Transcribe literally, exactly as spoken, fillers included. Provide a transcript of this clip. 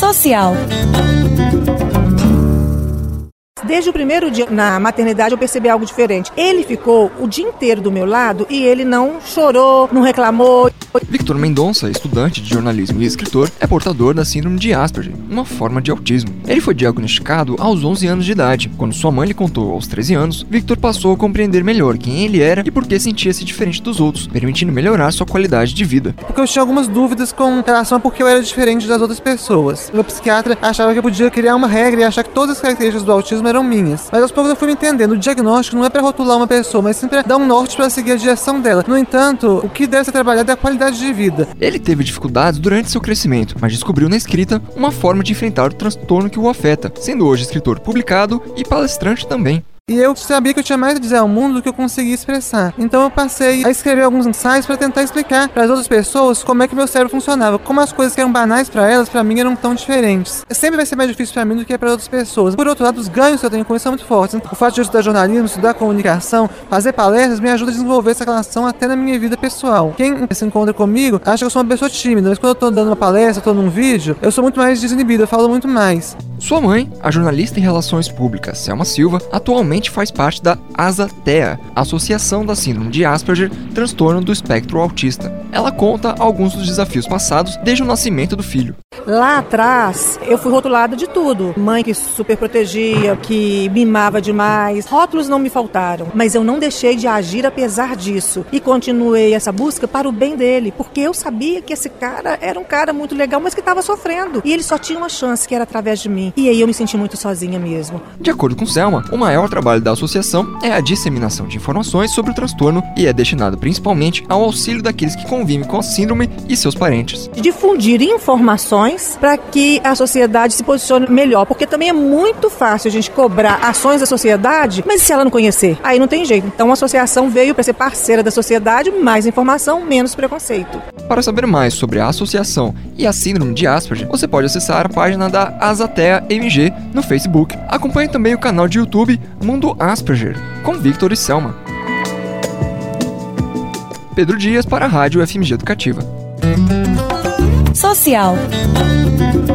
Social. Desde o primeiro dia na maternidade eu percebi algo diferente. Ele ficou o dia inteiro do meu lado e ele não chorou, não reclamou. Victor Mendonça, estudante de jornalismo e escritor, é portador da síndrome de Asperger, uma forma de autismo. Ele foi diagnosticado aos onze anos de idade. Quando sua mãe lhe contou aos treze anos, Victor passou a compreender melhor quem ele era e por que sentia-se diferente dos outros, permitindo melhorar sua qualidade de vida. Porque eu tinha algumas dúvidas com relação a por que eu era diferente das outras pessoas. Meu psiquiatra achava que eu podia criar uma regra e achar que todas as características do autismo eram minhas. Mas aos poucos eu fui me entendendo. O diagnóstico não é para rotular uma pessoa, mas sim para dar um norte para seguir a direção dela. No entanto, o que deve ser trabalhado é a qualidade de vida. Ele teve dificuldades durante seu crescimento, mas descobriu na escrita uma forma de enfrentar o transtorno que o afeta, sendo hoje escritor publicado e palestrante também. E eu sabia que eu tinha mais a dizer ao mundo do que eu conseguia expressar. Então eu passei a escrever alguns ensaios para tentar explicar para as outras pessoas como é que meu cérebro funcionava, como as coisas que eram banais para elas, para mim eram tão diferentes. Sempre vai ser mais difícil para mim do que para outras pessoas. Por outro lado, os ganhos que eu tenho com isso são muito fortes. O fato de eu estudar jornalismo, estudar comunicação, fazer palestras, me ajuda a desenvolver essa relação até na minha vida pessoal. Quem se encontra comigo acha que eu sou uma pessoa tímida, mas quando eu estou dando uma palestra, estou num vídeo, eu sou muito mais desinibido, eu falo muito mais. Sua mãe, a jornalista em relações públicas Selma Silva, atualmente faz parte da ASATEA, Associação da Síndrome de Asperger, transtorno do espectro autista. Ela conta alguns dos desafios passados desde o nascimento do filho. Lá atrás, eu fui rotulada de tudo. Mãe que super protegia, que mimava demais. Rótulos não me faltaram, mas eu não deixei de agir apesar disso. E continuei essa busca para o bem dele, porque eu sabia que esse cara era um cara muito legal, mas que estava sofrendo. E ele só tinha uma chance, que era através de mim. E aí eu me senti muito sozinha mesmo. De acordo com Selma, o maior trabalho da associação é a disseminação de informações sobre o transtorno e é destinado principalmente ao auxílio daqueles que convivem com a síndrome e seus parentes. Difundir informações para que a sociedade se posicione melhor, porque também é muito fácil a gente cobrar ações da sociedade, mas se ela não conhecer, aí não tem jeito. Então a associação veio para ser parceira da sociedade, mais informação, menos preconceito. Para saber mais sobre a associação e a síndrome de Asperger, você pode acessar a página da ASATEA M G no Facebook. Acompanhe também o canal de YouTube Mundo Asperger, com Victor e Selma. Pedro Dias para a Rádio F M G Educativa. Social.